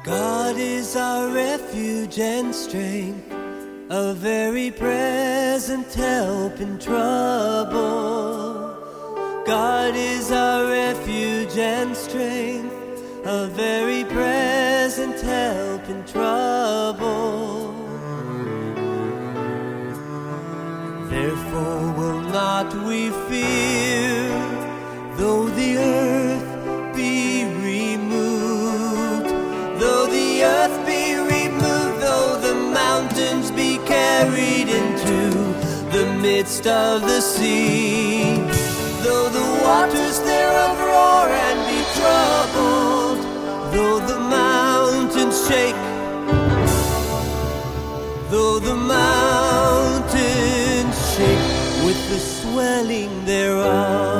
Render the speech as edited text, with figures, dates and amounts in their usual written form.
God is our refuge and strength, a very present help in trouble. God is our refuge and strength, a very present help in trouble. Therefore will not we fear, though the earth be removed, though the earth be removed, though the mountains be carried into the midst of the sea, though the waters thereof roar and be troubled, though the mountains shake, though the mountains shake with the swelling thereof.